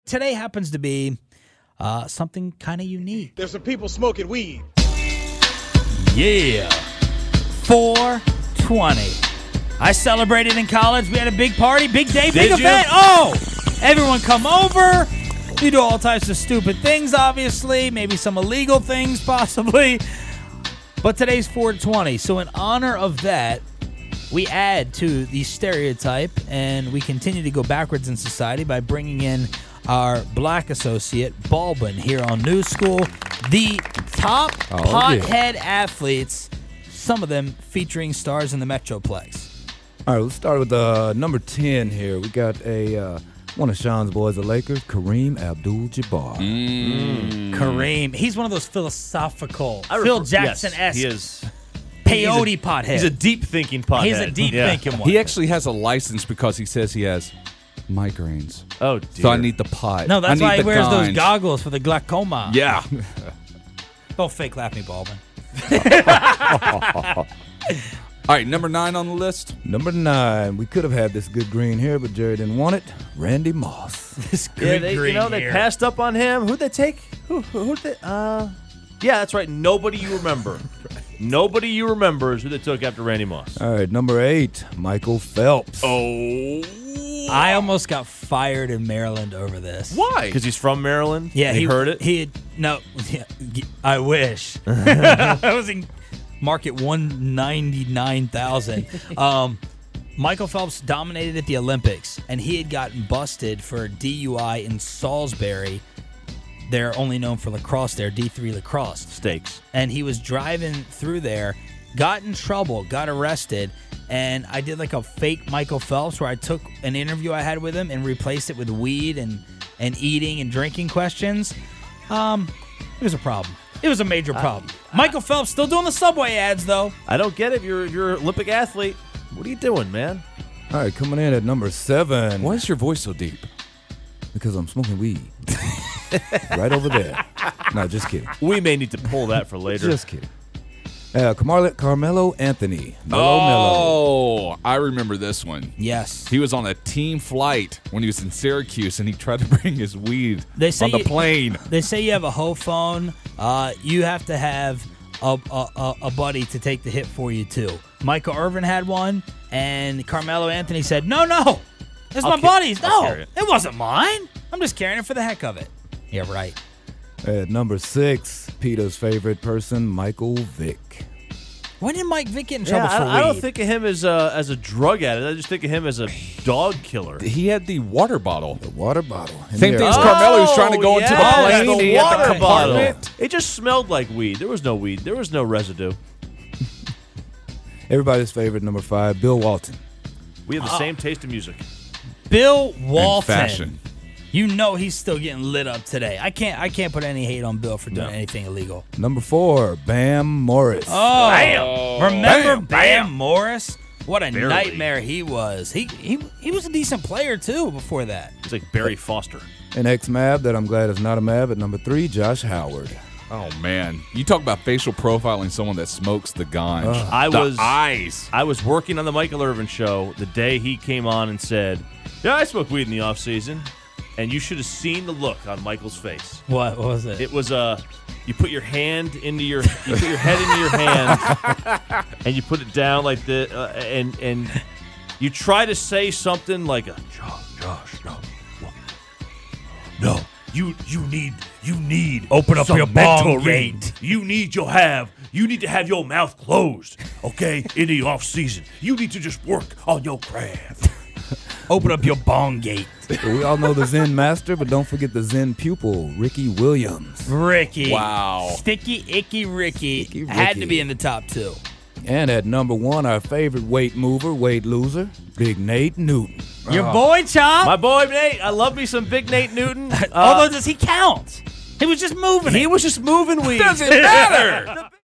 Today happens to be something kind of unique. There's some people smoking weed. Yeah. 420. I celebrated in college. We had a big party, big day, big event. Oh, everyone come over. You do all types of stupid things, obviously. Maybe some illegal things, possibly. But today's 420. So in honor of that, we add to the stereotype, and we continue to go backwards in society by bringing in our black associate, Baldwin, here on New School. The top pothead athletes, some of them featuring stars in the Metroplex. All right, let's start with number 10 here. We got one of Sean's boys, the Lakers, Kareem Abdul-Jabbar. Kareem. He's one of those philosophical, Phil Jackson-esque. Yes, he is. Peyote pothead. He's a deep-thinking pothead. He's a deep-thinking one. He actually has a license because he says he has migraines. Oh, dear. So I need the pot. No, that's I need why he the wears those ganj. goggles for the glaucoma. Yeah. Don't fake laugh me, Baldwin. All right, number 9 on the list. Number 9. We could have had this good green here, but Jerry didn't want it. Randy Moss. This Yeah, good they green they passed up on him. Who'd they take? Who'd they? Yeah, that's right. Nobody you remember. Nobody you remember is who they took after Randy Moss. All right, number 8, Michael Phelps. Oh. I almost got fired in Maryland over this. Why? Because he's from Maryland? Yeah, he heard it? I wish. I was in market 199,000. Michael Phelps dominated at the Olympics, and he had gotten busted for DUI in Salisbury. They're only known for lacrosse there, D3 lacrosse. Stakes. And he was driving through there, got in trouble, got arrested, and I did like a fake Michael Phelps where I took an interview I had with him and replaced it with weed and eating and drinking questions. It was a problem. It was a major problem. Michael Phelps still doing the Subway ads, though. I don't get it. You're an Olympic athlete. What are you doing, man? All right, coming in at number 7. Why is your voice so deep? Because I'm smoking weed. Right over there. No, just kidding. We may need to pull that for later. Just kidding. Carmelo Anthony. Mello. Oh, I remember this one. Yes. He was on a team flight when he was in Syracuse, and he tried to bring his weed They on the plane. They say you have a hoe phone. You have to have a buddy to take the hit for you, too. Michael Irvin had one, and Carmelo Anthony said, no, it's my buddy's. I'll No, carry it. it wasn't mine. I'm just carrying it for the heck of it. Yeah, right. At number 6, Peter's favorite person, Michael Vick. When did Mike Vick get in trouble Yeah, for weed? I don't think of him as a drug addict. I just think of him as a dog killer. He had the water bottle. The water bottle. And Same there- thing as Carmelo. Who's trying to go into the yes, plane. the He had the water bottle. compartment. It just smelled like weed. There was no weed. There was no residue. Everybody's favorite, number 5, Bill Walton. We have the same taste in music. Bill Walton. And fashion. You know he's still getting lit up today. I can't put any hate on Bill for doing anything illegal. Number 4, Bam Morris. Oh, remember Bam, Bam Morris? What a Barely. nightmare he was. He was a decent player too before that. It's like Barry Foster. An ex-Mab that I'm glad is not a Mab at number 3, Josh Howard. Oh, man. You talk about facial profiling someone that smokes the ganj. I was working on the Michael Irvin show the day he came on and said, yeah, I smoke weed in the off season. And you should have seen the look on Michael's face. What was it? It was you put your hand into your you put your head into your hand and you put it down like the and you try to say something like Josh, no, you need Open up some your bong mental gate. ring. You need to have your mouth closed, okay? In the off season, you need to just work on your craft. Open up your bong gate. We all know the Zen master, but don't forget the Zen pupil, Ricky Williams. Ricky. Wow. Sticky Icky Ricky. Sticky Had Ricky. to be in the top 2. And at number 1, our favorite weight mover, weight loser, Big Nate Newton. Your boy Chop. My boy Nate, I love me some Big Nate Newton. Although does he count? He was just moving. He was just moving weed. Doesn't matter.